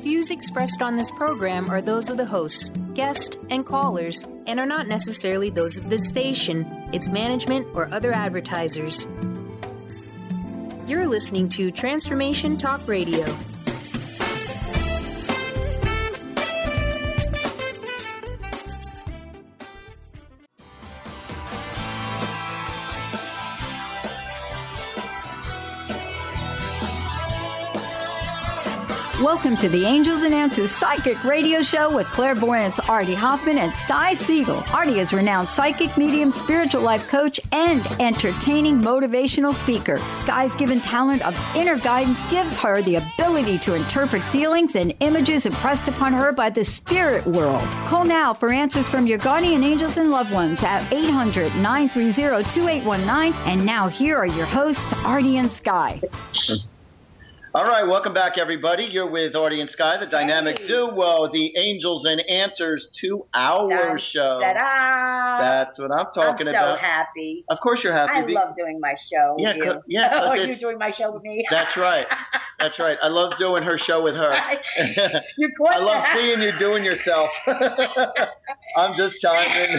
views expressed on this program are those of the hosts, guests, and callers, and are not necessarily those of this station, its management, or other advertisers. You're listening to Transformation Talk Radio. Welcome to the Angels and Answers Psychic Radio Show with clairvoyants Artie Hoffman and Sky Siegel. Artie is renowned psychic, medium, spiritual life coach, and entertaining motivational speaker. Sky's given talent of inner guidance gives her the ability to interpret feelings and images impressed upon her by the spirit world. Call now for answers from your guardian angels and loved ones at 800-930-2819. And now here are your hosts, Artie and Sky. All right, welcome back, everybody. You're with Artie and Sky, the dynamic duo, the Angels and Answers 2-hour show. Ta-da! That's what I'm talking about. I'm so happy. Of course you're happy. I love doing my show with you. Yeah, you doing my show with me? That's right. That's right. I love doing her show with her. I love seeing you doing yourself. I'm just chiming.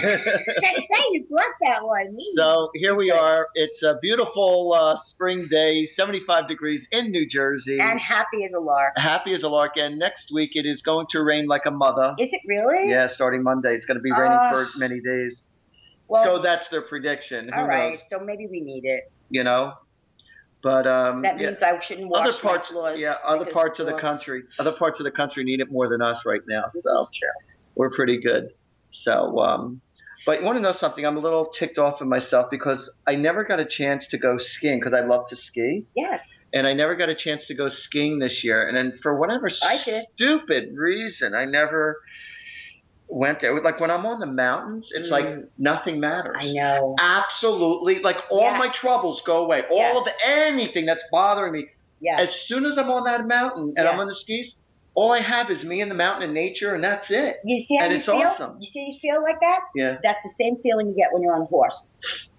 You brought that one. So here we are. It's a beautiful spring day, 75 degrees in New Jersey. And happy as a lark. Happy as a lark. And next week it is going to rain like a mother. Is it really? Yeah, starting Monday. It's going to be raining for many days. Well, so that's their prediction. All Who right. knows? So maybe we need it. You know? But that means I shouldn't wash other parts, my floors. Yeah, other parts of the country need it more than us right now. This so is true. We're pretty good. So, but you want to know something? I'm a little ticked off of myself because I never got a chance to go skiing because I love to ski. Yes. And I never got a chance to go skiing this year. And then for whatever stupid reason, I never went there. Like when I'm on the mountains, it's like nothing matters. I know. Absolutely. Like all my troubles go away. All of anything that's bothering me. Yes. As soon as I'm on that mountain and I'm on the skis, all I have is me and the mountain and nature, and that's it. You see how and you it's feel? Awesome. You see you feel like that? Yeah. That's the same feeling you get when you're on a horse.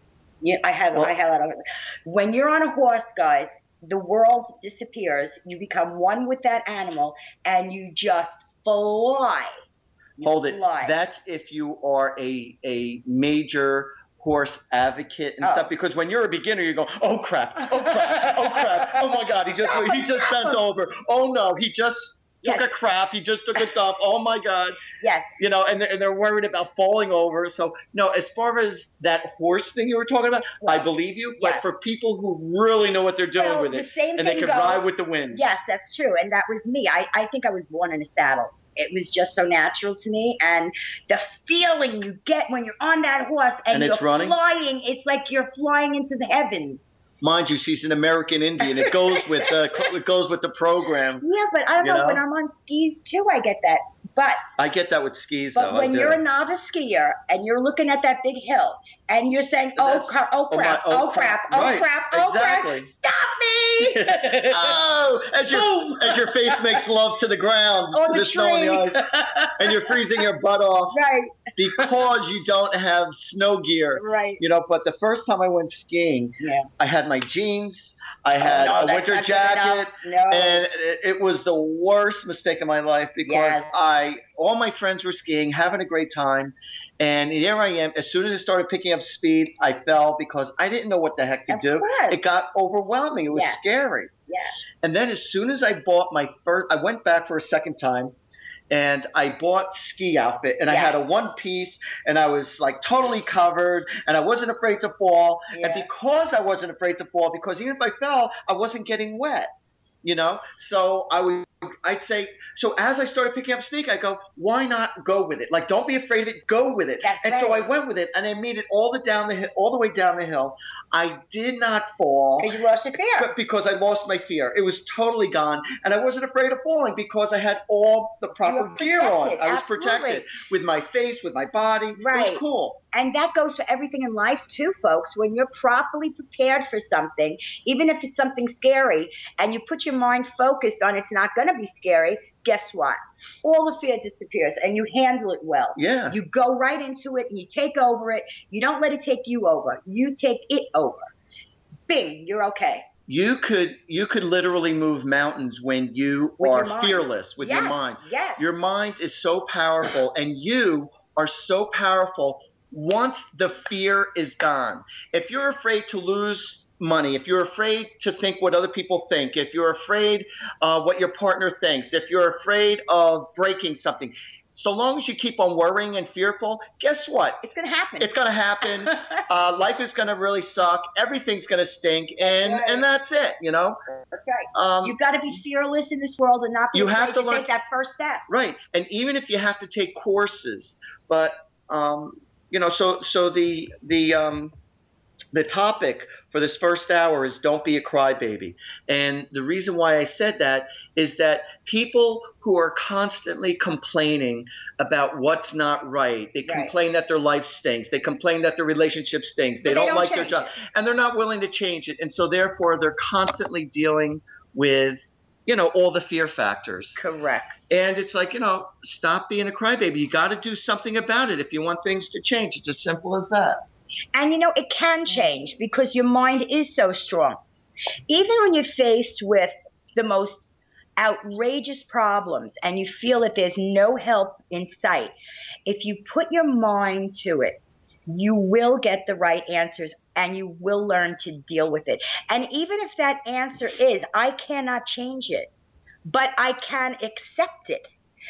I have that. When you're on a horse, guys, the world disappears. You become one with that animal, and you just fly. Hold it. That's if you are a major horse advocate and stuff. Because when you're a beginner, you go, oh crap, oh crap, oh crap, oh my God, he just bent over. Oh no, he just took a crap. He just took a dump. Oh my God. Yes. You know, and they're worried about falling over. So no, as far as that horse thing you were talking about, I believe you. But for people who really know what they're doing with it, and they can ride with the wind. Yes, that's true. And that was me. I think I was born in a saddle. It was just so natural to me. And the feeling you get when you're on that horse and you're flying, it's like you're flying into the heavens. Mind you, she's an American Indian. It goes with the program. Yeah, but I don't know. When I'm on skis too, I get that. But I get that with skis, but when you're a novice skier and you're looking at that big hill and you're saying, oh crap, oh crap, oh crap, oh crap, oh crap, stop me! as your face makes love to the ground, or to the snow and the ice, and you're freezing your butt off, right? Because you don't have snow gear, right? You know. But the first time I went skiing, I had my jeans. I had a winter jacket, and it was the worst mistake of my life because all my friends were skiing, having a great time, and there I am. As soon as I started picking up speed, I fell because I didn't know what the heck to do. It got overwhelming. It was scary. Yeah. And then as soon as I bought I went back for a second time. And I bought ski outfit, and I had a one piece, and I was like totally covered, and I wasn't afraid to fall. And because I wasn't afraid to fall, because even if I fell, I wasn't getting wet, you know? So I'd say, so as I started picking up speed, I go, why not go with it? Like, don't be afraid of it, go with it. So I went with it, and I made it all the way down the hill. I did not fall. Because you lost your fear. Because I lost my fear. It was totally gone. And I wasn't afraid of falling because I had all the proper gear on. I was protected with my face, with my body. Right. It was cool. And that goes for everything in life too, folks. When you're properly prepared for something, even if it's something scary, and you put your mind focused on it's not going to be scary, guess what? All the fear disappears and you handle it well. Yeah. You go right into it and you take over it. You don't let it take you over. You take it over. Bing, you're okay. you could literally move mountains when you are fearless with your mind. Yes. Your mind is so powerful, and you are so powerful once the fear is gone. If you're afraid to lose money, if you're afraid to think what other people think, if you're afraid what your partner thinks, if you're afraid of breaking something, so long as you keep on worrying and fearful, guess what? It's going to happen. It's going to happen. Life is going to really suck. Everything's going to stink, and that's it, you know? That's right. You've got to be fearless in this world and not be afraid to take that first step. Right. And even if you have to take courses, but, you know, so the topic for this first hour is don't be a crybaby. And the reason why I said that is that people who are constantly complaining about what's not right, they complain that their life stinks, they complain that their relationship stinks, they don't like their job, and they're not willing to change it. And so therefore they're constantly dealing with, you know, all the fear factors. Correct. And it's like, you know, stop being a crybaby. You got to do something about it if you want things to change. It's as simple as that. And, you know, it can change because your mind is so strong. Even when you're faced with the most outrageous problems and you feel that there's no help in sight, if you put your mind to it, you will get the right answers and you will learn to deal with it. And even if that answer is, I cannot change it, but I can accept it,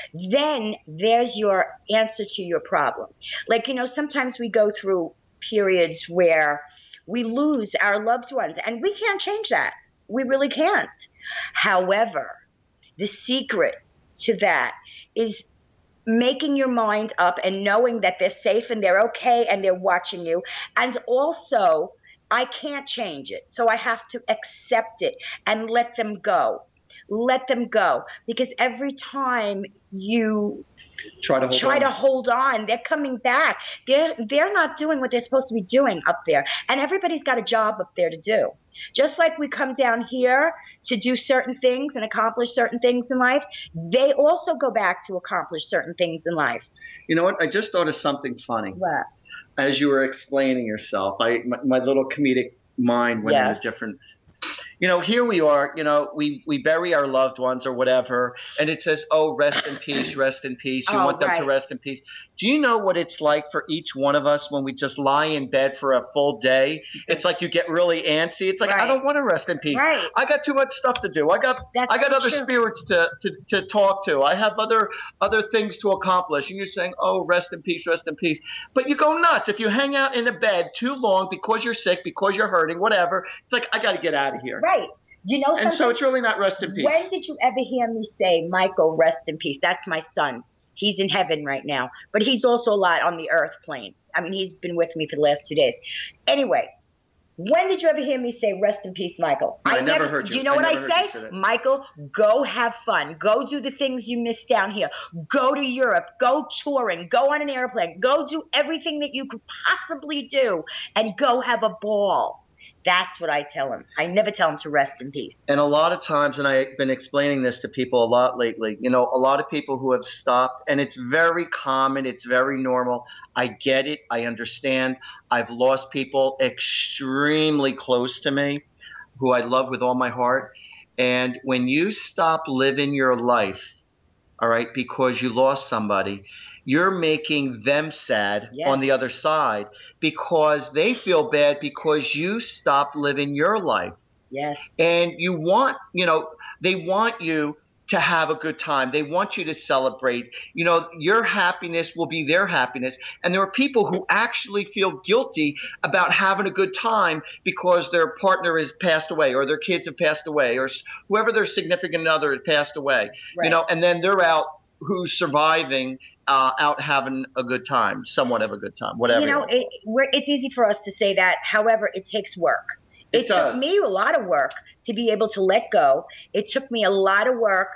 then there's your answer to your problem. Like, you know, sometimes we go through periods where we lose our loved ones, and we can't change that. We really can't. However, the secret to that is making your mind up and knowing that they're safe and they're okay and they're watching you. And also, I can't change it, so I have to accept it and let them go. Let them go, because every time you try to hold on, they're coming back. They're not doing what they're supposed to be doing up there, and everybody's got a job up there to do. Just like we come down here to do certain things and accomplish certain things in life, they also go back to accomplish certain things in life. You know what? I just thought of something funny. What? As you were explaining yourself, my little comedic mind went in a different. You know, here we are, you know, we bury our loved ones or whatever, and it says, oh, rest in peace, rest in peace. You want them to rest in peace. Do you know what it's like for each one of us when we just lie in bed for a full day? It's like you get really antsy. It's like, I don't want to rest in peace. Right. I got too much stuff to do. I got other spirits to talk to. I have other things to accomplish. And you're saying, oh, rest in peace, rest in peace. But you go nuts. If you hang out in a bed too long because you're sick, because you're hurting, whatever, it's like, I got to get out of here. Right. You know, and so it's really not rest in peace. When did you ever hear me say, Michael, rest in peace? That's my son. He's in heaven right now. But he's also a lot on the earth plane. I mean, he's been with me for the last 2 days. Anyway, when did you ever hear me say, rest in peace, Michael? I never heard you. Do you know what I say? Michael, go have fun. Go do the things you missed down here. Go to Europe. Go touring. Go on an airplane. Go do everything that you could possibly do. And go have a ball. That's what I tell him. I never tell him to rest in peace. And a lot of times, and I've been explaining this to people a lot lately, you know, a lot of people who have stopped, and it's very common, it's very normal. I get it. I understand. I've lost people extremely close to me who I love with all my heart. And when you stop living your life, all right, because you lost somebody, you're making them sad on the other side because they feel bad because you stopped living your life. Yes. And you want, you know, they want you to have a good time. They want you to celebrate. You know, your happiness will be their happiness. And there are people who actually feel guilty about having a good time because their partner has passed away or their kids have passed away or whoever their significant other has passed away, you know, and then they're out who's surviving out having a good time, somewhat of a good time, whatever. You know, it's easy for us to say that. However, it takes work. It took me a lot of work to be able to let go. It took me a lot of work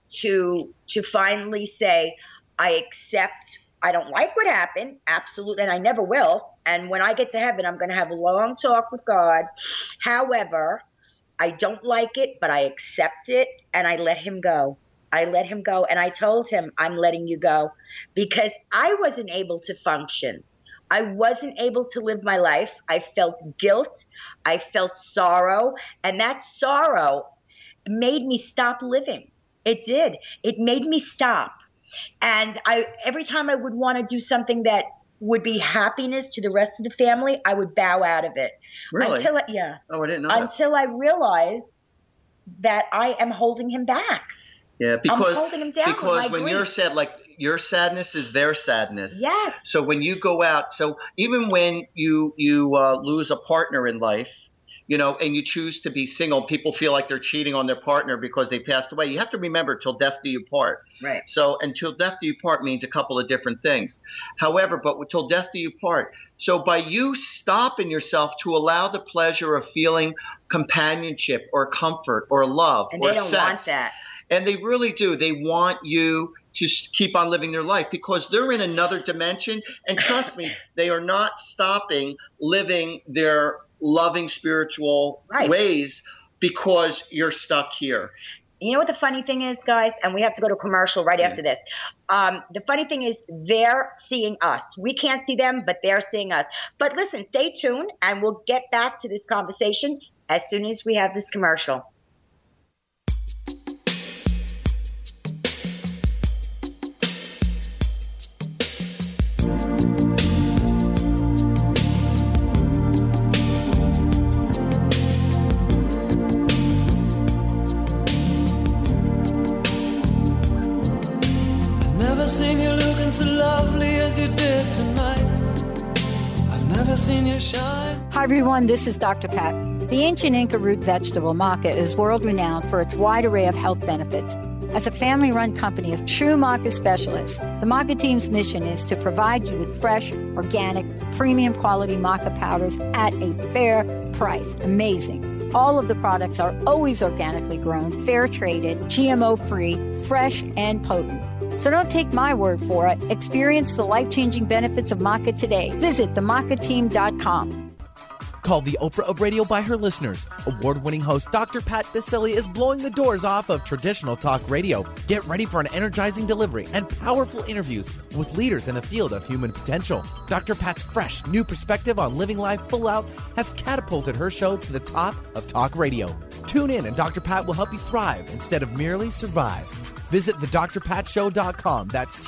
to finally say, I accept, I don't like what happened, absolutely, and I never will. And when I get to heaven, I'm going to have a long talk with God. However, I don't like it, but I accept it, and I let him go. I let him go, and I told him, I'm letting you go, because I wasn't able to function I wasn't able to live my life. I felt guilt. I felt sorrow. And that sorrow made me stop living. It did. It made me stop. And every time I would want to do something that would be happiness to the rest of the family, I would bow out of it. Really? Yeah. Oh, I didn't know that. Until I realized that I am holding him back. Yeah, because I'm holding him down with my when grief. you're sad, like your sadness is their sadness. Yes. So when you go out, so even when you lose a partner in life, you know, and you choose to be single, people feel like they're cheating on their partner because they passed away. You have to remember, till death do you part. Right. So until death do you part means a couple of different things. However, but till death do you part. So by you stopping yourself to allow the pleasure of feeling companionship or comfort or love And or they don't sex, want that. and they really do. They want you to keep on living their life because they're in another dimension. And trust me, they are not stopping living their loving spiritual ways because you're stuck here. You know what the funny thing is, guys? And we have to go to commercial right after this. The funny thing is they're seeing us. We can't see them, but they're seeing us. But listen, stay tuned, and we'll get back to this conversation as soon as we have this commercial. Seen you looking so lovely as you did tonight. I've never seen you shine. Hi, everyone. This is Dr. Pat. The ancient Inca root vegetable maca is world-renowned for its wide array of health benefits. As a family-run company of true maca specialists, the maca team's mission is to provide you with fresh, organic, premium quality maca powders at a fair price. Amazing. All of the products are always organically grown, fair-traded, GMO-free, fresh, and potent. So don't take my word for it. Experience the life-changing benefits of maca today. Visit themacateam.com. Called the Oprah of radio by her listeners, award-winning host Dr. Pat Baccili is blowing the doors off of traditional talk radio. Get ready for an energizing delivery and powerful interviews with leaders in the field of human potential. Dr. Pat's fresh, new perspective on living life full out has catapulted her show to the top of talk radio. Tune in and Dr. Pat will help you thrive instead of merely survive. Visit thedrpatshow.com. That's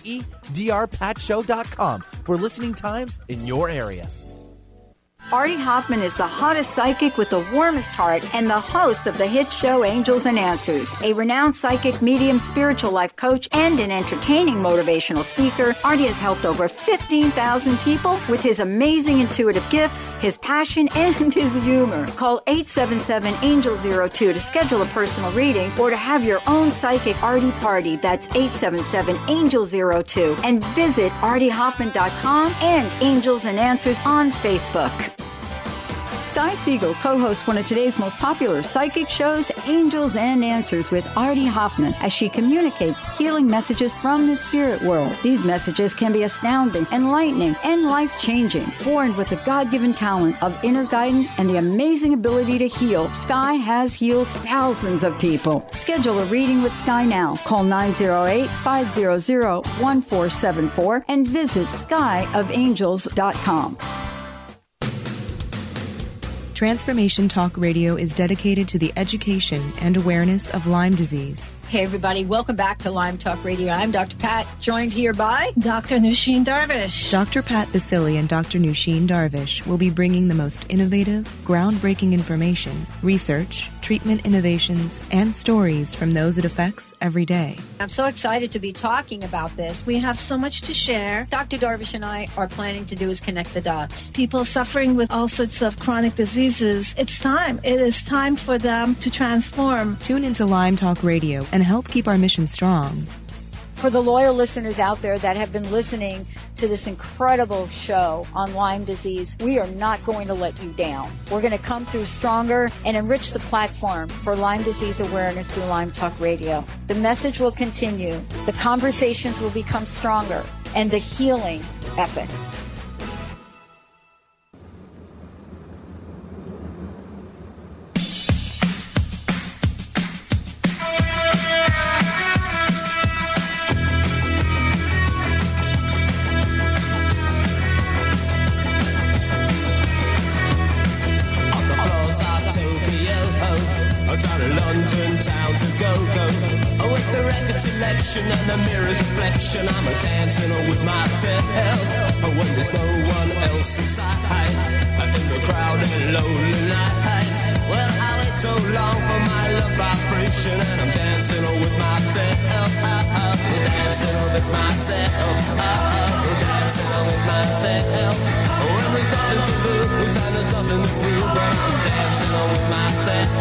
THEDRPatshow.com for listening times in your area. Artie Hoffman is the hottest psychic with the warmest heart and the host of the hit show Angels and Answers. A renowned psychic, medium, spiritual life coach, and an entertaining motivational speaker, Artie has helped over 15,000 people with his amazing intuitive gifts, his passion, and his humor. Call 877-ANGEL-02 to schedule a personal reading or to have your own psychic Artie party. That's 877-ANGEL-02. And visit artiehoffman.com and Angels and Answers on Facebook. Sky Siegel co-hosts one of today's most popular psychic shows, Angels and Answers with Artie Hoffman, as she communicates healing messages from the spirit world. These messages can be astounding, enlightening, and life-changing. Born with the God-given talent of inner guidance and the amazing ability to heal, Sky has healed thousands of people. Schedule a reading with Sky now. Call 908-500-1474 and visit skyofangels.com. Transformation Talk Radio is dedicated to the education and awareness of Lyme disease. Hey, everybody. Welcome back to Lyme Talk Radio. I'm Dr. Pat, joined here by Dr. Nusheen Darvish. Dr. Pat Baccili and Dr. Nusheen Darvish will be bringing the most innovative, groundbreaking information, research, treatment innovations, and stories from those it affects every day. I'm so excited to be talking about this. We have so much to share. Dr. Darvish and I are planning to do is connect the dots. People suffering with all sorts of chronic diseases, it's time. It is time for them to transform. Tune into Lyme Talk Radio and help keep our mission strong. For the loyal listeners out there that have been listening to this incredible show on Lyme disease, we are not going to let you down. We're going to come through stronger and enrich the platform for Lyme disease awareness through Lyme Talk Radio. The message will continue, the conversations will become stronger, and the healing epic. selection and the mirror's reflection. I'm a dancing with myself when there's no one else inside. In the crowd and lonely night. Well, I wait so long for my love vibration, and I'm dancing with myself. Dancing with myself. Dancing with myself. When there's nothing to lose and there's nothing to prove, I'm dancing with myself.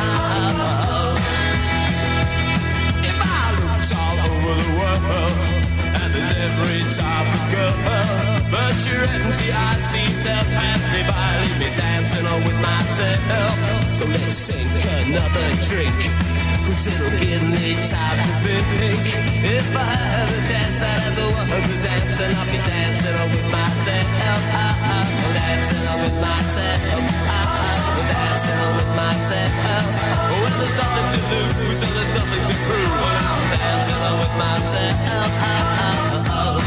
If I looked all over the world, and there's every type of girl, but you're empty, I seem to pass me by. Leave me dancing with myself. So let's sink another drink, 'cause it'll give me time to think. If I had a chance, I'd ask the world to dance, and I'll be dancing with myself. Dancing with myself. Dancing with myself. When there's nothing to lose and there's nothing to prove, well, I'm dancing with myself.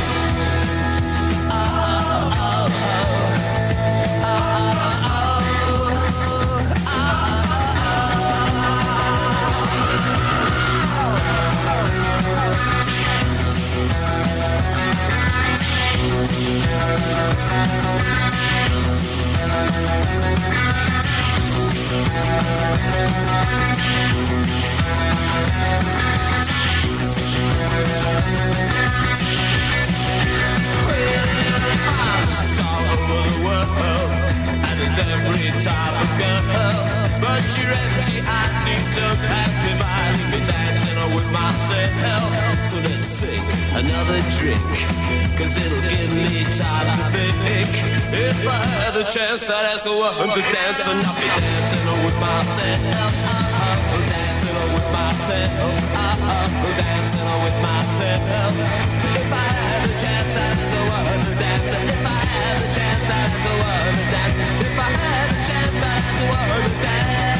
Every type of girl, but you're empty, I seem to pass me by. Leave me dancing with myself. So let's sing another drink, 'cause it'll give me time to think. If I had the chance, I'd ask the world to dance, and I'll be dancing with myself. Dancing with myself. Dancing with myself. If I had the chance, I'd ask the world to dance. If I had the chance, I'd ask the world to dance. If I had a chance, I'd ask the world to dance.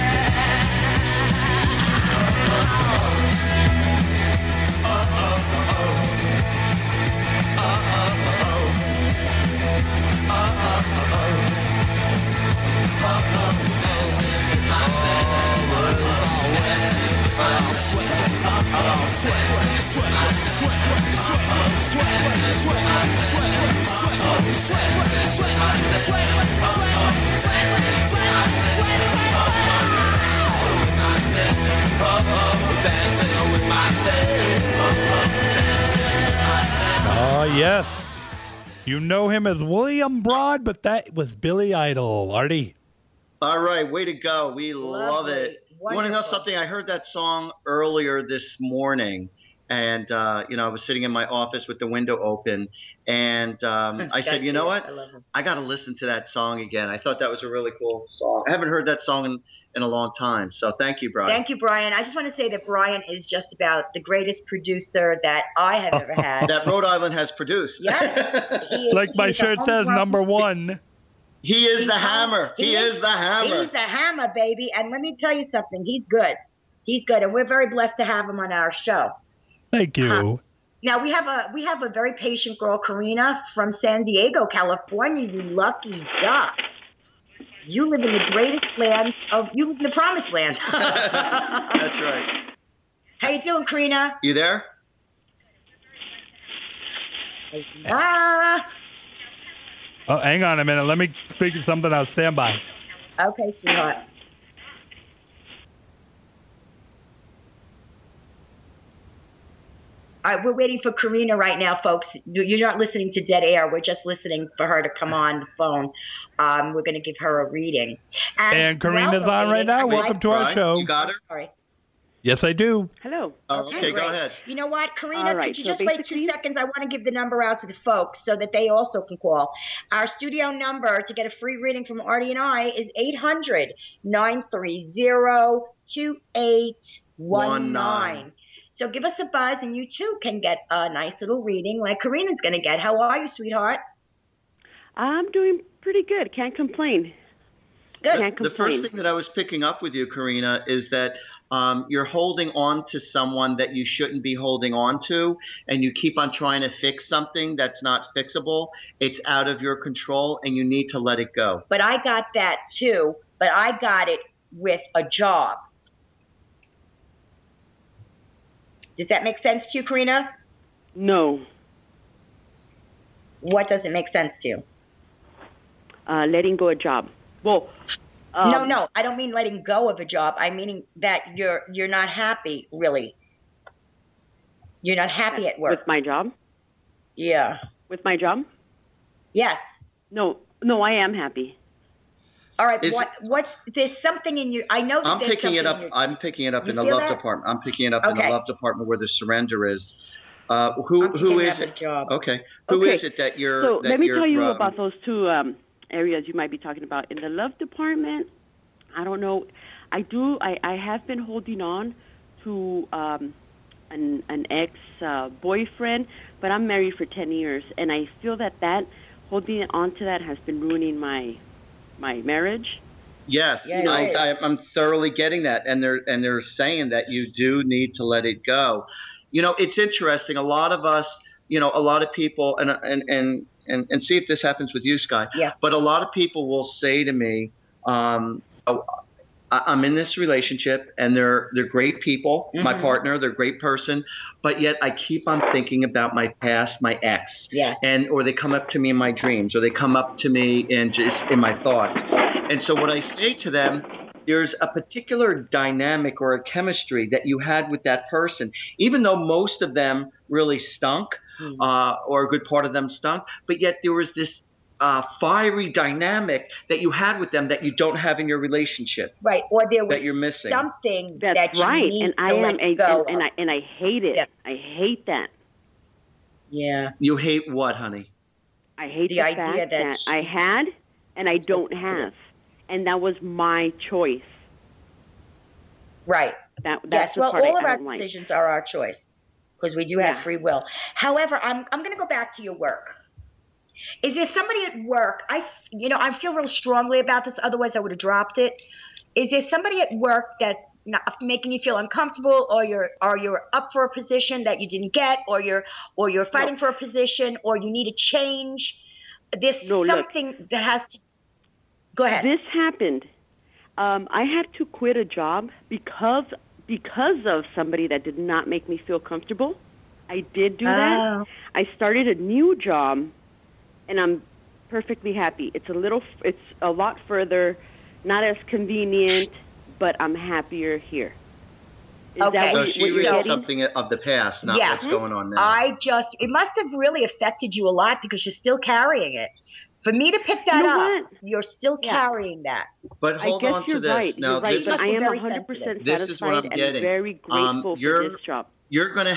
Oh, yes. You know him as William Broad, but that was Billy Idol. Artie. All right, way to go. We love it. You want to know something? I heard that song earlier this morning, and I was sitting in my office with the window open, and I said, you know what? I got to listen to that song again. I thought that was a really cool song. I haven't heard that song in a long time, so thank you, Brian. Thank you, Brian. I just want to say that Brian is just about the greatest producer that I have ever had. That Rhode Island has produced. Yes. Like my shirt says, number one. He is the hammer. He is the hammer. He's the hammer, baby. And let me tell you something. He's good. He's good, and we're very blessed to have him on our show. Thank you. Now we have a very patient girl, Karina, from San Diego, California. You lucky duck. You live in the greatest land you live in the promised land. That's right. How you doing, Karina? You there? Oh, hang on a minute. Let me figure something out. Stand by. Okay, sweetheart. All right, we're waiting for Karina right now, folks. You're not listening to dead air. We're just listening for her to come on the phone. We're going to give her a reading. And Karina's on right now. Welcome to our show. You got her? Sorry. Yes, I do. Hello. Okay, go ahead. You know what, Karina, All right, could you just wait 2 seconds? I want to give the number out to the folks so that they also can call. Our studio number to get a free reading from Artie and I is 800-930-2819. So give us a buzz, and you too can get a nice little reading like Karina's going to get. How are you, sweetheart? I'm doing pretty good. Can't complain. Good. Can't complain. The first thing that I was picking up with you, Karina, is that you're holding on to someone that you shouldn't be holding on to, and you keep on trying to fix something that's not fixable. It's out of your control, and you need to let it go. But I got that too, but I got it with a job. Does that make sense to you, Karina? No. What doesn't make sense to you? Letting go of a job. Well, no, I don't mean letting go of a job. I mean that you're not happy, really. You're not happy at work. With my job? Yeah. With my job? Yes. No, I am happy. All right. There's something in you. I know that I'm there's picking it up. something I'm picking it up You in the feel love that? department. I'm picking it up in the Okay. love department where the surrender is. I'm Who picking is up a it? job. Okay. Who Okay. is it that you're? So that let me you're, tell you about those two areas you might be talking about. In the love department, I don't know. I have been holding on to an ex-boyfriend, but I'm married for 10 years, and I feel that holding on to that has been ruining my marriage. Yes, Yeah, it is. I'm thoroughly getting that, and they're saying that you do need to let it go. It's interesting. A lot of us, a lot of people, and see if this happens with you, Sky. Yeah. But a lot of people will say to me, I'm in this relationship, and they're great people. Mm-hmm. My partner, they're a great person, but yet I keep on thinking about my past, my ex. Yes. Or they come up to me in my dreams, or they come up to me in my thoughts. And so what I say to them, there's a particular dynamic or a chemistry that you had with that person, even though most of them really stunk, or a good part of them stunk, but yet there was this fiery dynamic that you had with them that you don't have in your relationship. Right. Or there was that you're missing. something That's that you right, need and to I am, let go of. and I hate it. Yeah. I hate that. Yeah. You hate what, honey? I hate The the idea fact that that she- I had and I don't to have, us. and that was my choice. Right. That's Yes. the Well, part all of I our don't like. decisions are our choice because we do have Yeah. free will. However, I'm going to go back to your work. Is there somebody at work? I feel real strongly about this. Otherwise, I would have dropped it. Is there somebody at work that's not making you feel uncomfortable, or you're up for a position that you didn't get, or you're fighting for a position, or you need a change? There's something that has to. Go ahead. This happened. I had to quit a job because of somebody that did not make me feel comfortable. I did do that. I started a new job, and I'm perfectly happy. It's a lot further, not as convenient, but I'm happier here. Is Okay. that So what she you're read getting? something of the past, not Yeah. what's going on now. It must have really affected you a lot because you're still carrying it. For me to pick that You know up, what? you're still Yeah. carrying that. But I hold guess on to you're this. right. Now, You're right, this but is I am very 100% sensitive. This is what I'm satisfied getting. and very grateful for this job. You're going to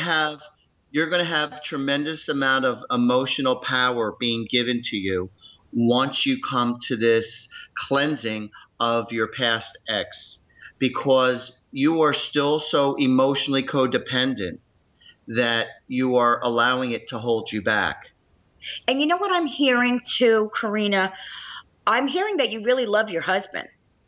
have tremendous amount of emotional power being given to you once you come to this cleansing of your past ex, because you are still so emotionally codependent that you are allowing it to hold you back. And you know what I'm hearing too, Karina? I'm hearing that you really love your husband.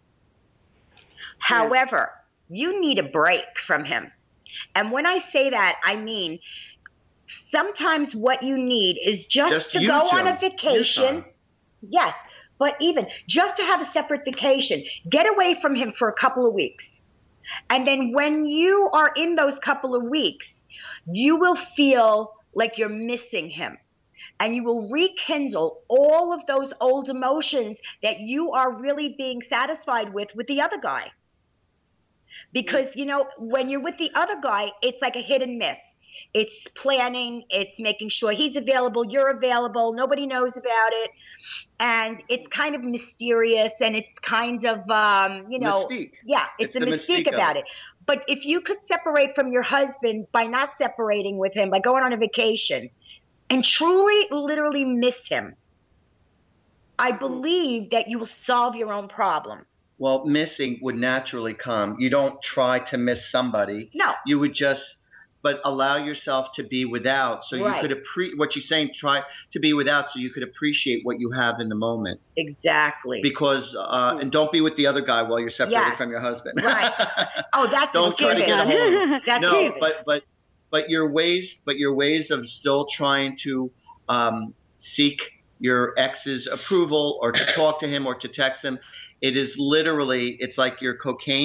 However, you need a break from him. And when I say that, I mean sometimes what you need is just to you, go on a Joan. vacation. You, Yes, but even just to have a separate vacation, get away from him for a couple of weeks. And then when you are in those couple of weeks, you will feel like you're missing him. And you will rekindle all of those old emotions that you are really being satisfied with the other guy. Because, when you're with the other guy, it's like a hit and miss. It's planning, it's making sure he's available, you're available, nobody knows about it. And it's kind of mysterious, and it's kind of, Mystique. Yeah, it's a the mystique of about it. But if you could separate from your husband by not separating with him, by going on a vacation, and truly, literally miss him, I believe that you will solve your own problem. Well, missing would naturally come. You don't try to miss somebody. No. You would just, but allow yourself to be without. So Right. you could what you're saying, try to be without so you could appreciate what you have in the moment. Exactly. Because, and don't be with the other guy while you're separated Yes. from your husband. Right. Oh, that's Don't try to given. get a hold of him. That's No, given. but your ways of still trying to seek your ex's approval or to talk to him or to text him, it's like your cocaine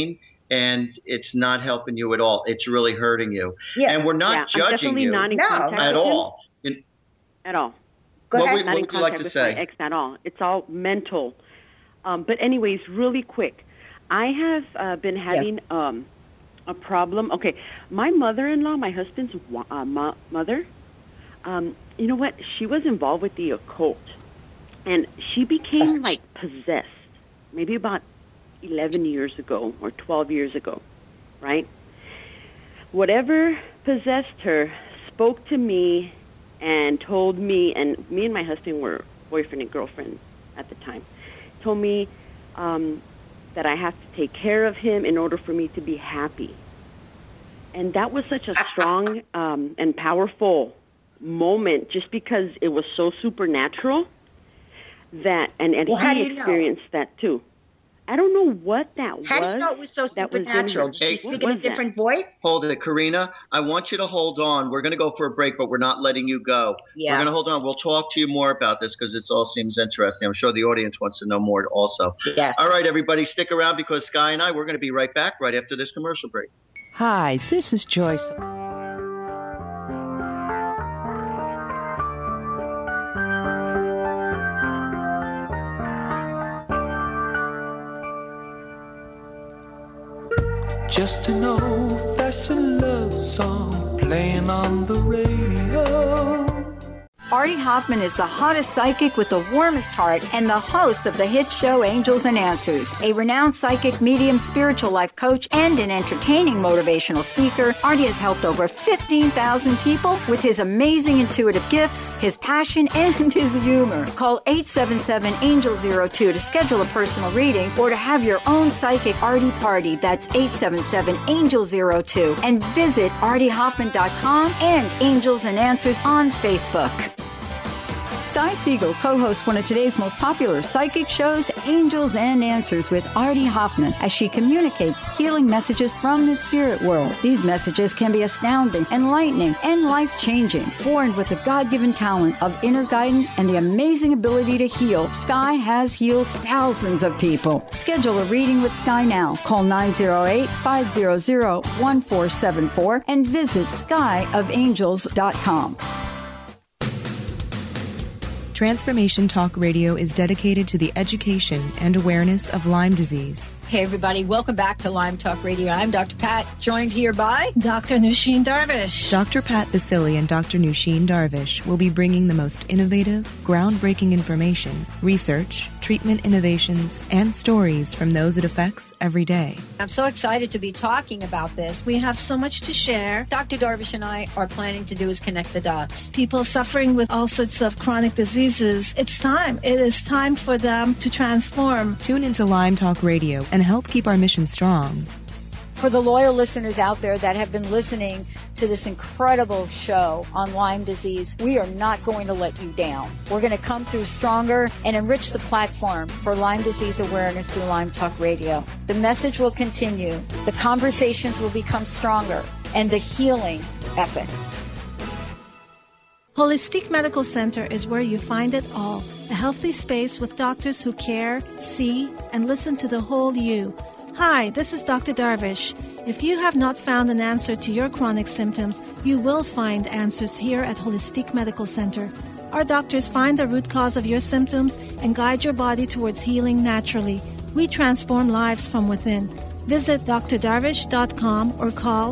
and it's not helping you at all. It's really hurting you. Yeah. And we're not judging you at all. At all. Go ahead. Not what in would you like to contact say? with my ex at all. It's all mental. But anyways, really quick, I have been having a problem. Okay, my mother-in-law, my husband's mother, you know what? She was involved with the occult, and she became like possessed maybe about 11 years ago or 12 years ago, right? Whatever possessed her spoke to me and told me, and me and my husband were boyfriend and girlfriend at the time, told me that I have to take care of him in order for me to be happy. And that was such a strong and powerful moment just because it was so supernatural that, and he experienced that too. I don't know what that was. How do you know it was so supernatural? Did she speak in a different voice? Hold it, Karina. I want you to hold on. We're going to go for a break, but we're not letting you go. Yeah. We're going to hold on. We'll talk to you more about this because it all seems interesting. I'm sure the audience wants to know more also. Yes. All right, everybody, stick around because Sky and I, we're going to be right back right after this commercial break. Hi, this is Joyce. Just to know that's a love song playing on the radio. Artie Hoffman is the hottest psychic with the warmest heart and the host of the hit show Angels and Answers. A renowned psychic, medium, spiritual life coach, and an entertaining motivational speaker, Artie has helped over 15,000 people with his amazing intuitive gifts, his passion, and his humor. Call 877-ANGEL-02 to schedule a personal reading or to have your own psychic Artie party. That's 877-ANGEL-02. And visit artiehoffman.com and Angels and Answers on Facebook. Sky Siegel co-hosts one of today's most popular psychic shows, Angels and Answers with Artie Hoffman, as she communicates healing messages from the spirit world. These messages can be astounding, enlightening, and life-changing. Born with the God-given talent of inner guidance and the amazing ability to heal, Sky has healed thousands of people. Schedule a reading with Sky now. Call 908-500-1474 and visit skyofangels.com. Transformation Talk Radio is dedicated to the education and awareness of Lyme disease. Hey, everybody. Welcome back to Lyme Talk Radio. I'm Dr. Pat, joined here by Dr. Nusheen Darvish. Dr. Pat Basili and Dr. Nusheen Darvish will be bringing the most innovative, groundbreaking information, research, treatment innovations, and stories from those it affects every day. I'm so excited to be talking about this. We have so much to share. Dr. Darvish and I are planning to do is connect the dots. People suffering with all sorts of chronic diseases, it's time. It is time for them to transform. Tune into Lyme Talk Radio and help keep our mission strong. For the loyal listeners out there that have been listening to this incredible show on Lyme disease, we are not going to let you down. We're going to come through stronger and enrich the platform for Lyme disease awareness through Lyme Talk Radio. The message will continue, the conversations will become stronger, and the healing epic. Holistic Medical Center is where you find it all. A healthy space with doctors who care, see, and listen to the whole you. Hi, this is Dr. Darvish. If you have not found an answer to your chronic symptoms, you will find answers here at Holistic Medical Center. Our doctors find the root cause of your symptoms and guide your body towards healing naturally. We transform lives from within. Visit drdarvish.com or call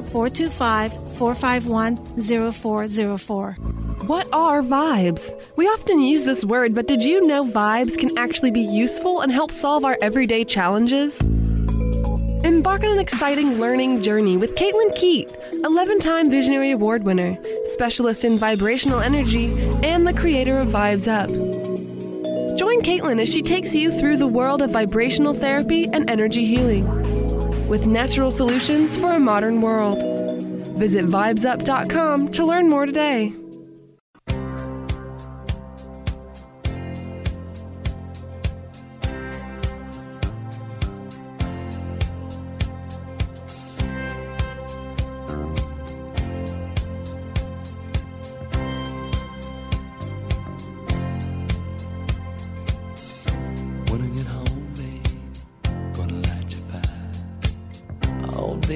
425-451-0404. What are vibes? We often use this word, but did you know vibes can actually be useful and help solve our everyday challenges? Embark on an exciting learning journey with Caitlin Keat, 11-time Visionary Award winner, specialist in vibrational energy, and the creator of Vibes Up. Join Caitlin as she takes you through the world of vibrational therapy and energy healing, with natural solutions for a modern world. Visit vibesup.com to learn more today.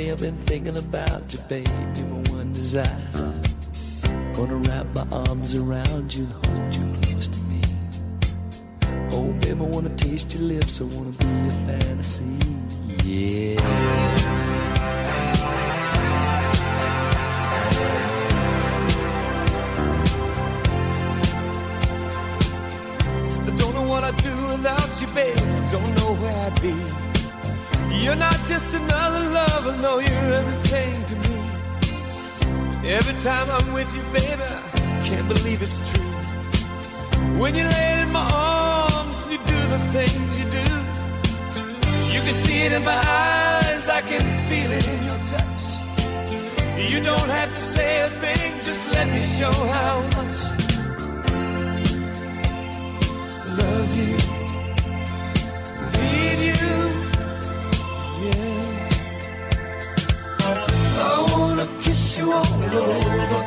Lately I've been thinking about you, baby, my one desire. Gonna wrap my arms around you and hold you close to me. Oh, baby, I wanna taste your lips, I wanna be a fantasy, yeah. I don't know what I'd do without you, babe. I don't know where I'd be. You're not just another lover, no, you're everything to me. Every time I'm with you, baby, I can't believe it's true. When you lay in my arms and you do the things you do, you can see it in my eyes, I can feel it in your touch. You don't have to say a thing, just let me show how much I love you, need you, yeah. I wanna kiss you all over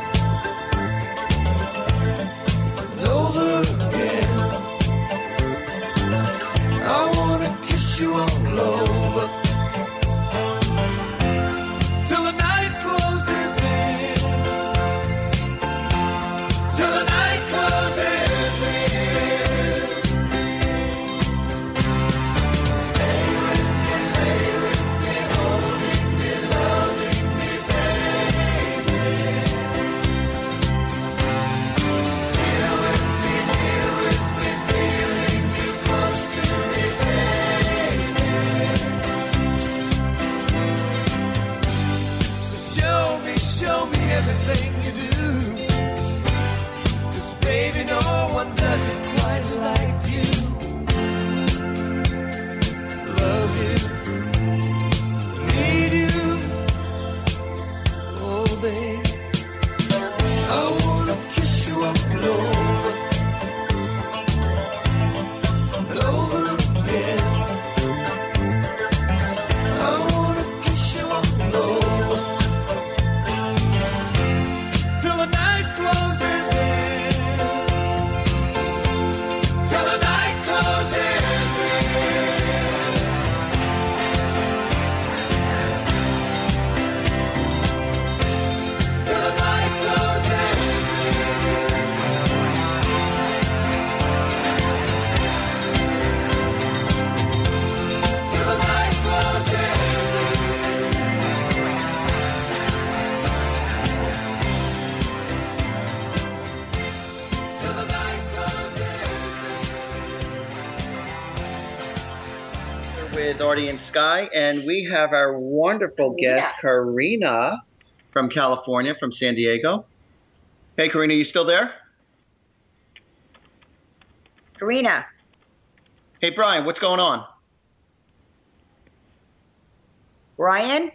and over again. I wanna kiss you all over till the night closes in, till the night closes in. Stay with me, lay with me, holding me, loving me, baby. Feel with me, near with me, feeling you close to me, baby. So show me everything you do. 'Cause baby, no one does it quite like you. Love you, need you, oh baby. I wanna kiss you all over and over again. I wanna kiss you all over till the night closes in, till the night closes in. Till the night closes in. Till the night closes in. Till the night closes. With Artie and Sky, and we have our wonderful guest, Karina, from California, from San Diego. Hey, Karina, you still there? Karina. Hey, Brian, what's going on? Brian?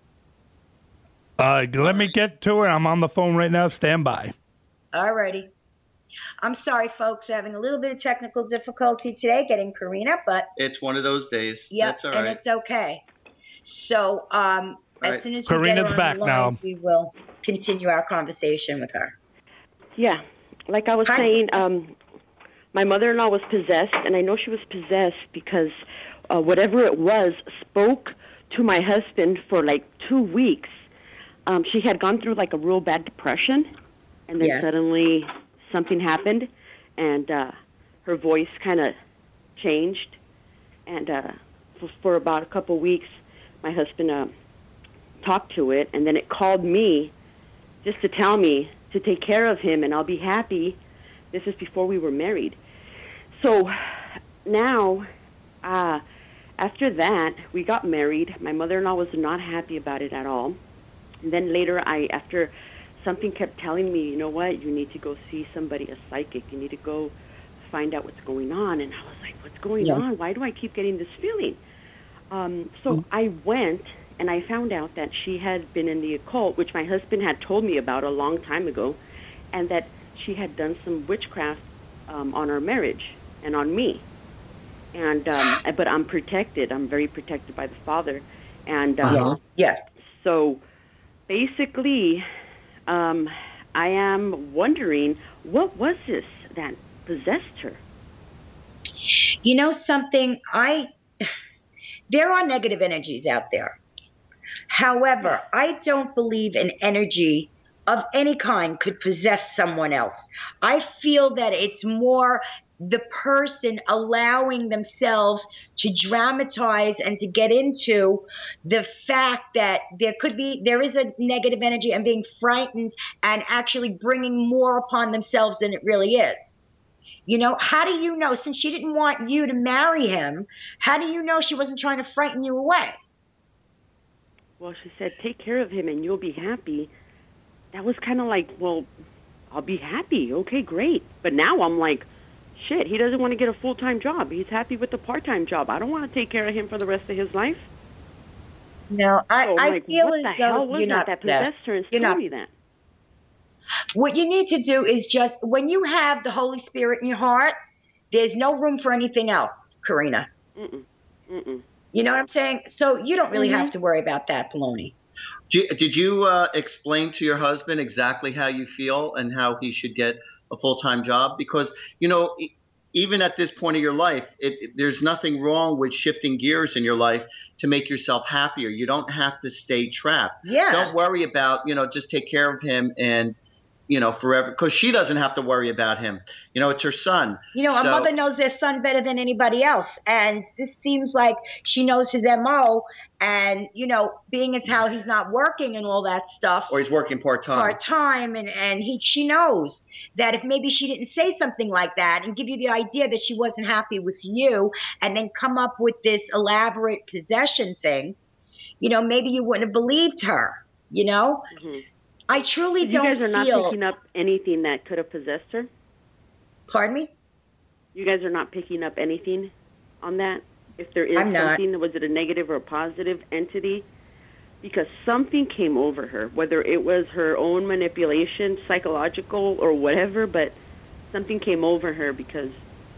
Let me get to it. I'm on the phone right now. Stand by. Alrighty. I'm sorry, folks. We're having a little bit of technical difficulty today getting Karina, but It's one of those days. yeah, That's all and right. it's okay. So, as right. soon as we Karina's get her on back the line, now. we will continue our conversation with her. Yeah, like I was saying, my mother-in-law was possessed, and I know she was possessed because whatever it was spoke to my husband for like 2 weeks. She had gone through like a real bad depression, and then Yes. suddenly something happened, and her voice kind of changed, and for about a couple weeks, my husband talked to it, and then it called me just to tell me to take care of him, and I'll be happy. This is before we were married. So now, after that, we got married. My mother-in-law was not happy about it at all. And then later, after something kept telling me, you know what, you need to go see somebody, a psychic. You need to go find out what's going on. And I was like, what's going on? Why do I keep getting this feeling? So I went, and I found out that she had been in the occult, which my husband had told me about a long time ago, and that she had done some witchcraft on our marriage and on me. And but I'm protected. I'm very protected by the Father. And Yes. so basically, I am wondering, what was this that possessed her? You know something? There are negative energies out there. However, I don't believe an energy of any kind could possess someone else. I feel that it's more the person allowing themselves to dramatize and to get into the fact that there is a negative energy and being frightened and actually bringing more upon themselves than it really is. You know, how do you know, since she didn't want you to marry him, how do you know she wasn't trying to frighten you away? Well, she said, take care of him and you'll be happy. That was kind of like, well, I'll be happy. Okay, great. But now I'm like, shit, he doesn't want to get a full-time job. He's happy with the part-time job. I don't want to take care of him for the rest of his life. No, I feel as though you're not that possessed her and told me that. What you need to do is just, when you have the Holy Spirit in your heart, there's no room for anything else, Karina. You know what I'm saying? So you don't really have to worry about that, Poloni. Did you explain to your husband exactly how you feel and how he should get a full-time job? Because, you know, even at this point of your life, there's nothing wrong with shifting gears in your life to make yourself happier. You don't have to stay trapped. Yeah. Don't worry about, you know, just take care of him and, you know, forever. Because she doesn't have to worry about him. You know, it's her son. You know, a mother knows their son better than anybody else. And this seems like she knows his MO. And, you know, being as how he's not working and all that stuff. Or he's working part-time. And she knows that if maybe she didn't say something like that and give you the idea that she wasn't happy with you and then come up with this elaborate possession thing, you know, maybe you wouldn't have believed her, you know? I truly don't feel... You guys are not picking up anything that could have possessed her? Pardon me? You guys are not picking up anything on that? If there is something, was it a negative or a positive entity? Because something came over her, whether it was her own manipulation, psychological or whatever, but something came over her because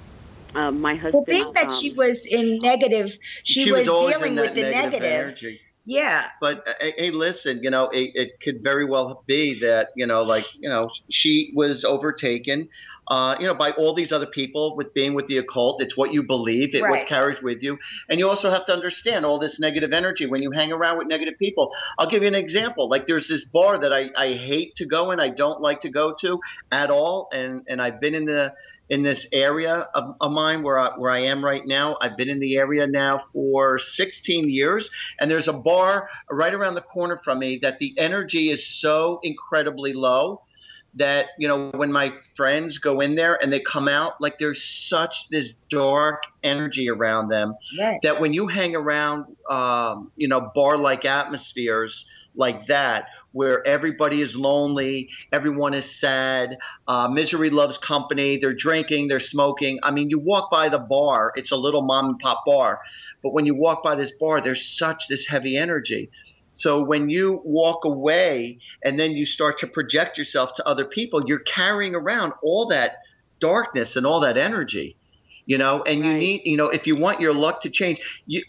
my husband... Well, being that she was in negative, she was dealing with the negative. Energy. Yeah. But, hey, listen, you know, it could very well be that, you know, like, you know, she was overtaken, you know, by all these other people with being with the occult. It's what you believe. It's what carries with you. And you also have to understand all this negative energy when you hang around with negative people. I'll give you an example. Like there's this bar that I hate to go in. I don't like to go to at all. And I've been in this area of mine where I am right now. I've been in the area now for 16 years. And there's a bar right around the corner from me that the energy is so incredibly low that, you know, when my friends go in there and they come out, like there's such this dark energy around them that when you hang around, you know, bar-like atmospheres like that, where everybody is lonely, everyone is sad, misery loves company, they're drinking, they're smoking. I mean, you walk by the bar, it's a little mom and pop bar, but when you walk by this bar, there's such this heavy energy. So when you walk away and then you start to project yourself to other people, you're carrying around all that darkness and all that energy, you know, and you need, you know, if you want your luck to change,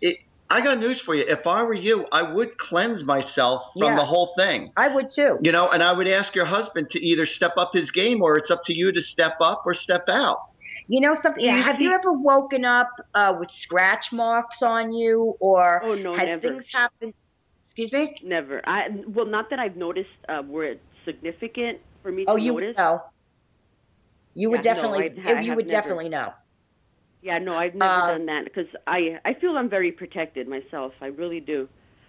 I got news for you. If I were you, I would cleanse myself from the whole thing. I would too. You know, and I would ask your husband to either step up his game or it's up to you to step up or step out. You know something? Have you ever woken up with scratch marks on you or has things happened? Excuse me? Never. Well, not that I've noticed where it's significant for me to notice. You would know. You would definitely. You would definitely know. Yeah, no, I've never done that because I feel I'm very protected myself. I really do.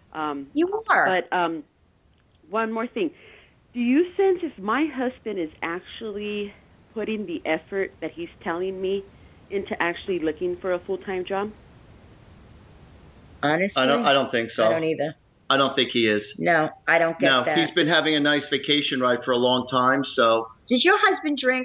You are. But one more thing. Do you sense if my husband is actually putting the effort that he's telling me into actually looking for a full-time job? Honestly? I don't think so. I don't either. I don't think he is. No, I don't get that. No, he's been having a nice vacation ride for a long time, so. Does your husband drink?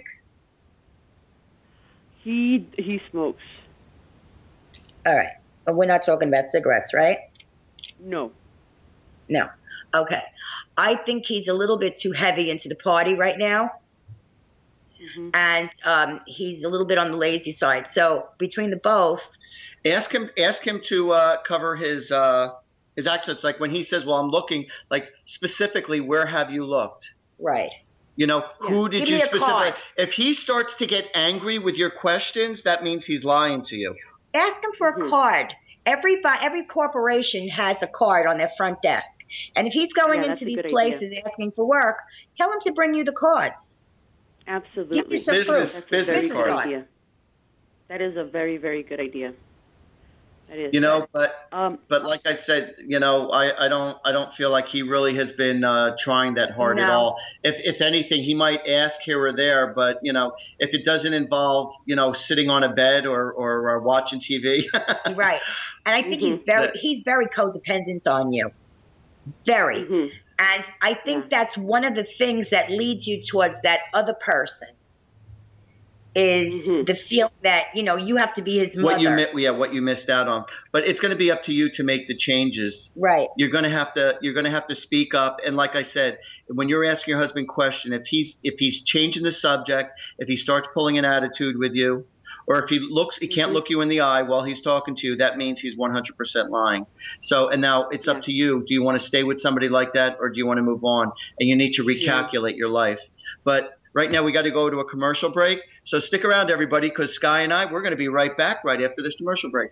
He smokes. All right. But we're not talking about cigarettes, right? No. No. Okay. I think he's a little bit too heavy into the party right now. Mm-hmm. And he's a little bit on the lazy side. So between the both. Ask him to cover his actions. Like when he says, well, I'm looking, like specifically, where have you looked? Right. You know, who did you specifically? If he starts to get angry with your questions, that means he's lying to you. Ask him for a card Every corporation has a card on their front desk. And if he's going into these places asking for work, tell him to bring you the cards. Absolutely. Give you some proof. Business cards. That is a very, very good idea. That is. But like I said, I don't feel like he really has been trying that hard at all. If anything, he might ask here or there, but if it doesn't involve sitting on a bed or watching TV. Right. And I think he's very codependent on you. Very. Mm-hmm. And I think that's one of the things that leads you towards that other person is the feeling that, you have to be his mother. What you missed out on. But it's going to be up to you to make the changes. Right. You're going to have to speak up. And like I said, when you're asking your husband a question, if he's changing the subject, if he starts pulling an attitude with you, or if he can't look you in the eye while he's talking to you, that means he's 100% lying. So, and now it's up to you. Do you want to stay with somebody like that, or do you want to move on? And you need to recalculate your life. But right now we got to go to a commercial break. So stick around, everybody, because Sky and we're going to be right back right after this commercial break.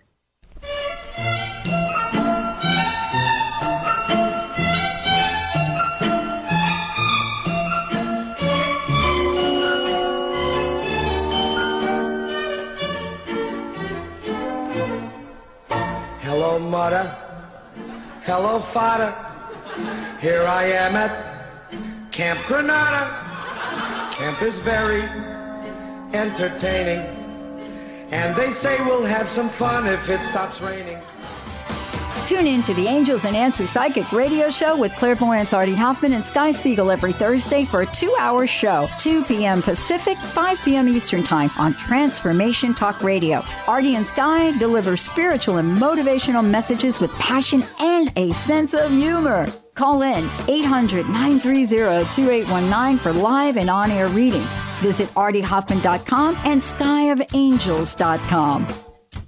Hello, mother. Hello, father. Here I am at Camp Granada. Camp is very entertaining. And they say we'll have some fun if it stops raining. Tune in to the Angels and Answers Psychic Radio Show with clairvoyants Artie Hoffman and Sky Siegel every Thursday for a 2-hour show, 2 p.m. Pacific, 5 p.m. Eastern Time on Transformation Talk Radio. Artie and Sky deliver spiritual and motivational messages with passion and a sense of humor. Call in 800-930-2819 for live and on-air readings. Visit artiehoffman.com and skyofangels.com.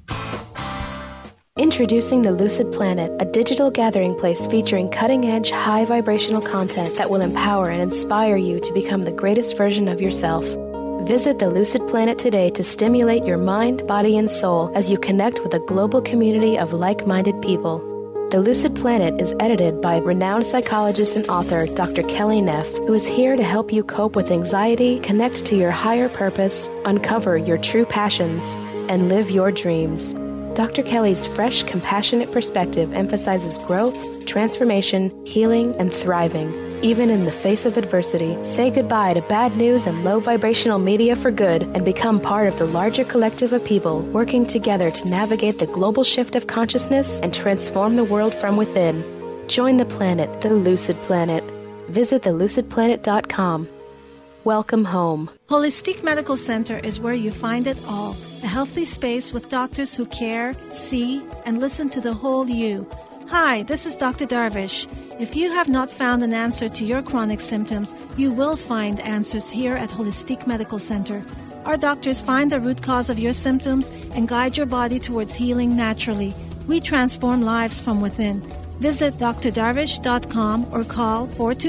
Introducing the Lucid Planet, a digital gathering place featuring cutting-edge, high-vibrational content that will empower and inspire you to become the greatest version of yourself. Visit the Lucid Planet today to stimulate your mind, body, and soul as you connect with a global community of like-minded people. The Lucid Planet is edited by renowned psychologist and author Dr. Kelly Neff, who is here to help you cope with anxiety, connect to your higher purpose, uncover your true passions, and live your dreams. Dr. Kelly's fresh, compassionate perspective emphasizes growth, transformation, healing, and thriving, even in the face of adversity. Say goodbye to bad news and low vibrational media for good and become part of the larger collective of people working together to navigate the global shift of consciousness and transform the world from within. Join the planet, the Lucid Planet. Visit thelucidplanet.com. Welcome home. Holistic Medical Center is where you find it all. A healthy space with doctors who care, see, and listen to the whole you. Hi, this is Dr. Darvish. If you have not found an answer to your chronic symptoms, you will find answers here at Holistic Medical Center. Our doctors find the root cause of your symptoms and guide your body towards healing naturally. We transform lives from within. Visit drdarvish.com or call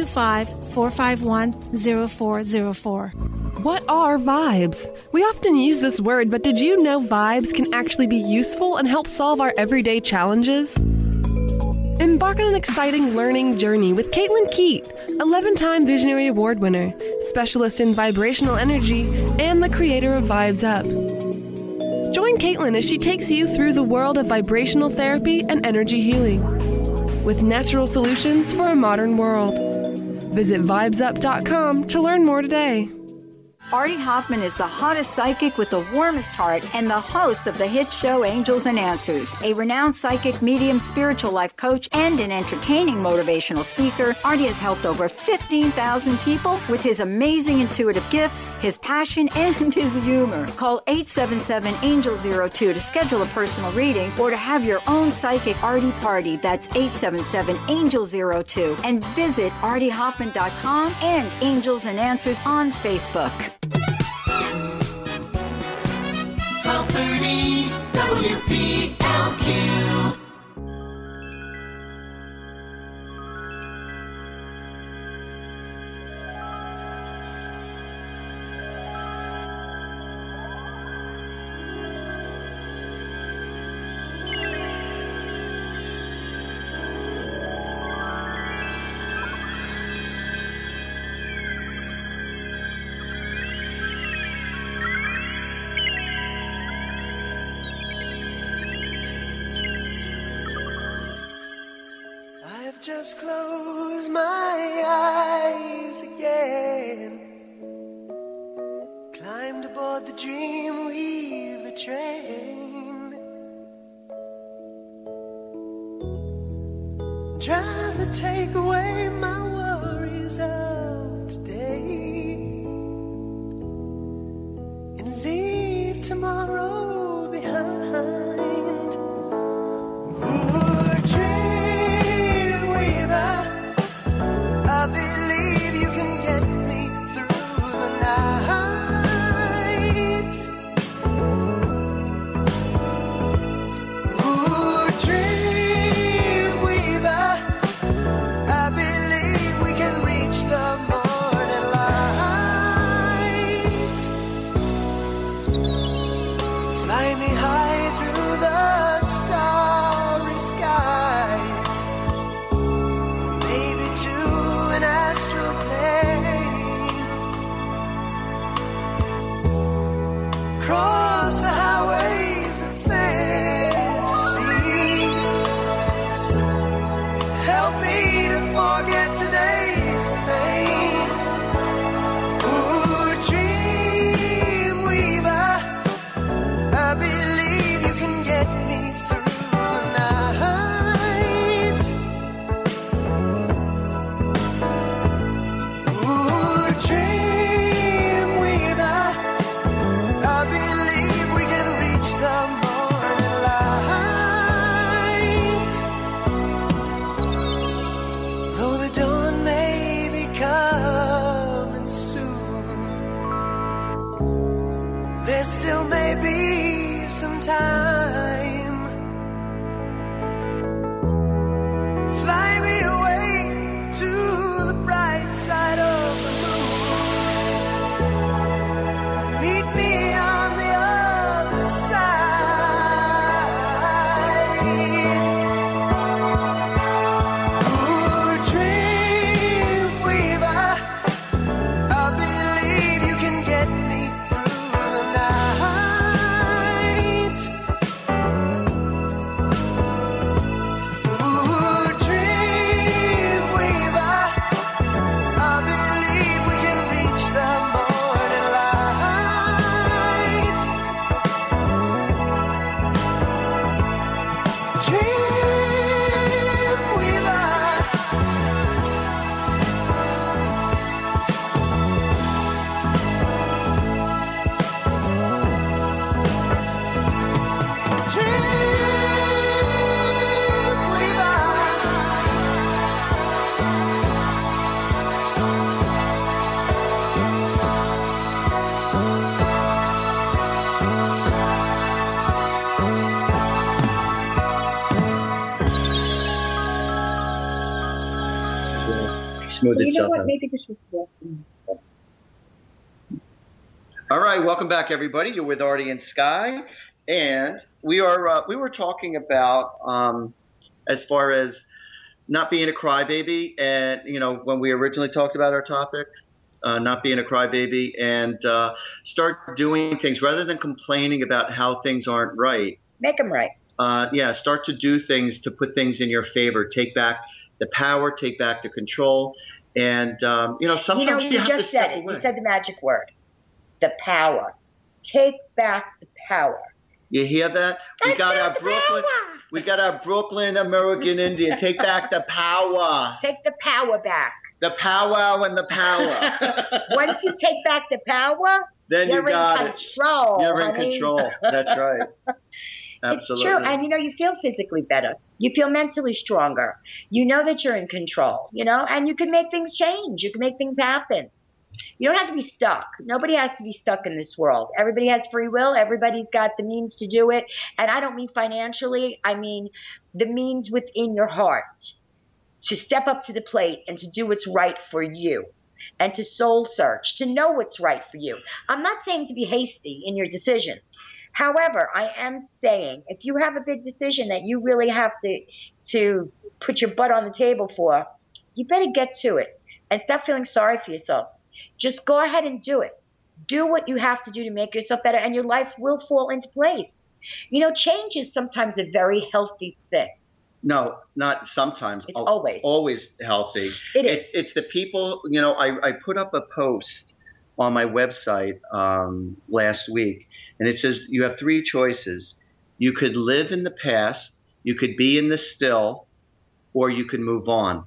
425-451-0404. What are vibes? We often use this word, but did you know vibes can actually be useful and help solve our everyday challenges? Embark on an exciting learning journey with Caitlin Keat, 11-time Visionary Award winner, specialist in vibrational energy, and the creator of Vibes Up. Join Caitlin as she takes you through the world of vibrational therapy and energy healing, with natural solutions for a modern world. Visit vibesup.com to learn more today. Artie Hoffman is the hottest psychic with the warmest heart and the host of the hit show Angels and Answers. A renowned psychic, medium, spiritual life coach, and an entertaining motivational speaker, Artie has helped over 15,000 people with his amazing intuitive gifts, his passion, and his humor. Call 877-ANGEL-02 to schedule a personal reading or to have your own psychic Artie party. That's 877-ANGEL-02. And visit artiehoffman.com and Angels and Answers on Facebook. 1230 WPLQ. just close my eyes again, climbed aboard the Dreamweaver train, trying to take away my worries of today and leave tomorrow behind. I believe you can get me through the night. Ooh, Dreamweaver, I believe we can reach the morning light. Fly me high through the starry skies, maybe to an astral plane. Cross the highways of fantasy. Help me to forget today's pain. Ooh, Dreamweaver, I believe you can get me through the night. Ooh, Dreamweaver, I believe we can reach the morning light. Though the dawn may be coming soon, there still may be some time. Fly me away to the bright side of the moon. Meet me on the other side. Ooh, Dreamweaver, I believe you can get me through the night. Ooh, Dreamweaver, I believe we can reach the morning light. Dreamweaver. Smooth You know itself what? out. Maybe this is working. All right, welcome back, everybody. You're with Artie and Sky, and we were talking about as far as not being a crybaby, and when we originally talked about our topic, not being a crybaby, and start doing things rather than complaining about how things aren't right. Make them right. Start to do things to put things in your favor. Take back the power, take back the control, and sometimes you have to just step said it. away. You said the magic word, the power. Take back the power. You hear that? We got our Brooklyn. We got our Brooklyn American Indian. Take back the power. Take the power back. The power and the power. Once you take back the power, Then you're you got in it. control. You're in honey. control. That's right. Absolutely. It's true. And you feel physically better. You feel mentally stronger. You know that you're in control, and you can make things change. You can make things happen. You don't have to be stuck. Nobody has to be stuck in this world. Everybody has free will. Everybody's got the means to do it. And I don't mean financially. I mean the means within your heart to step up to the plate and to do what's right for you and to soul search, to know what's right for you. I'm not saying to be hasty in your decisions. However, I am saying if you have a big decision that you really have to put your butt on the table for, you better get to it and stop feeling sorry for yourselves. Just go ahead and do it. Do what you have to do to make yourself better, and your life will fall into place. Change is sometimes a very healthy thing. No, not sometimes. It's always. Always healthy. It's the people, I put up a post on my website last week, and it says you have 3 choices. You could live in the past, you could be in the still, or you could move on.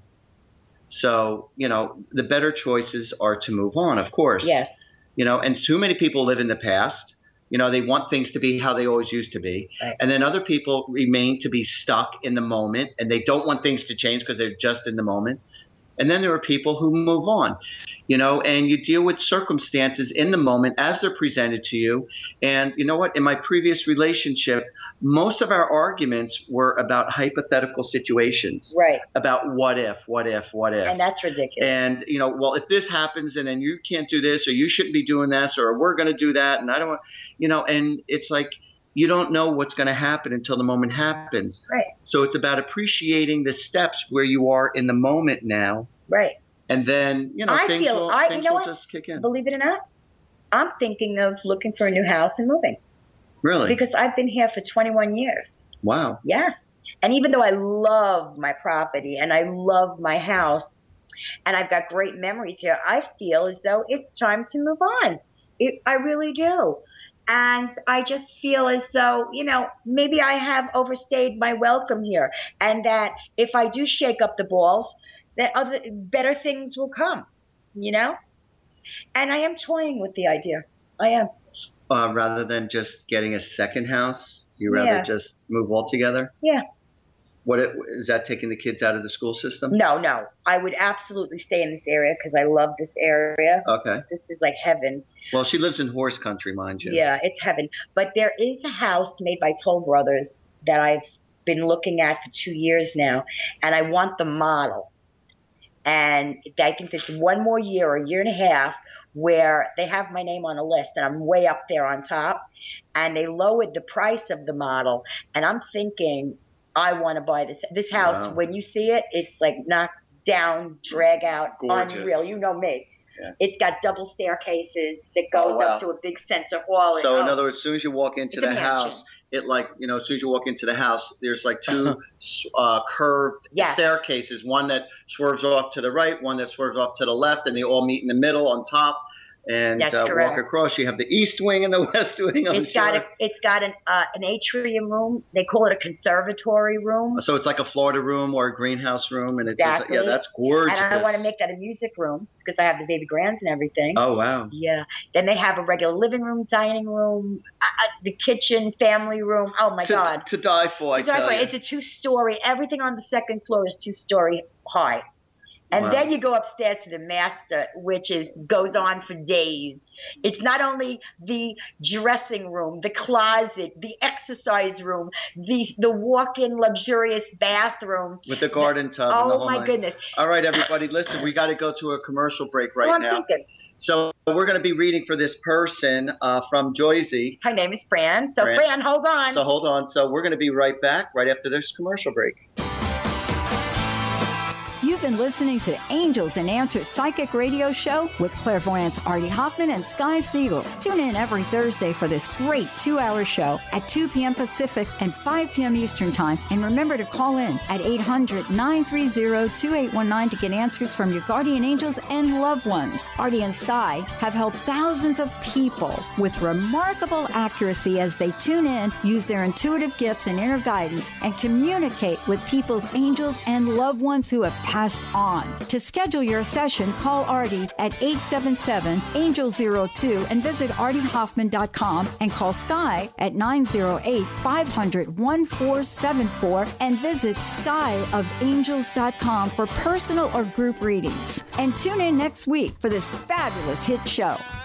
So, the better choices are to move on, of course. Yes. And too many people live in the past. They want things to be how they always used to be. Right. And then other people remain to be stuck in the moment, and they don't want things to change because they're just in the moment. And then there are people who move on, and you deal with circumstances in the moment as they're presented to you. And you know what? In my previous relationship, most of our arguments were about hypothetical situations. Right. About what if. And that's ridiculous. And, well, if this happens and then you can't do this, or you shouldn't be doing this, or we're going to do that. And I don't want, and it's like, you don't know what's going to happen until the moment happens. Right. So it's about appreciating the steps where you are in the moment now. Right. And then, things will just kick in. Believe it or not, I'm thinking of looking for a new house and moving. Really? Because I've been here for 21 years. Wow. Yes. And even though I love my property and I love my house and I've got great memories here, I feel as though it's time to move on. I really do. And I just feel as though, maybe I have overstayed my welcome here, and that if I do shake up the balls, that better things will come, And I am toying with the idea. I am. Rather than just getting a second house, you rather just move altogether? Yeah. Is that taking the kids out of the school system? No. I would absolutely stay in this area because I love this area. Okay. This is like heaven. Well, she lives in horse country, mind you. Yeah, it's heaven. But there is a house made by Toll Brothers that I've been looking at for 2 years now, and I want the model. And I think there's one more year or a year and a half where they have my name on a list, and I'm way up there on top. And they lowered the price of the model, and I'm thinking, I want to buy this house. Wow. When you see it, it's like knocked down, drag out, gorgeous. Unreal. You know me. Yeah. It's got double staircases that goes up to a big center hall. So in other words, as soon as you walk into the house, as soon as you walk into the house, there's like 2 curved staircases, one that swerves off to the right, one that swerves off to the left, and they all meet in the middle on top. And walk across, you have the east wing and the west wing. It's got an atrium room. They call it a conservatory room. So it's like a Florida room or a greenhouse room, and it's just, that's gorgeous. And I want to make that a music room because I have the baby grands and everything. Oh wow! Yeah. Then they have a regular living room, dining room, the kitchen, family room. Oh my God! To die for! It's a 2-story. Everything on the second floor is 2-story high. And then you go upstairs to the master, which goes on for days. It's not only the dressing room, the closet, the exercise room, the walk-in luxurious bathroom. With the garden tub. Oh, and the whole my goodness. All right, everybody, listen, we got to go to a commercial break now. I'm thinking. So we're going to be reading for this person from Joyzy. Her name is Fran. So Fran, hold on. So hold on. So we're going to be right back right after this commercial break. You've been listening to Angels and Answers Psychic Radio Show with clairvoyants Artie Hoffman and Sky Siegel. Tune in every Thursday for this great 2-hour show at 2 p.m. Pacific and 5 p.m. Eastern Time. And remember to call in at 800-930-2819 to get answers from your guardian angels and loved ones. Artie and Sky have helped thousands of people with remarkable accuracy as they tune in, use their intuitive gifts and inner guidance, and communicate with people's angels and loved ones who have passed on. To schedule your session, call Artie at 877-ANGEL-02 and visit artiehoffman.com and call Sky at 908-500-1474 and visit skyofangels.com for personal or group readings. And tune in next week for this fabulous hit show.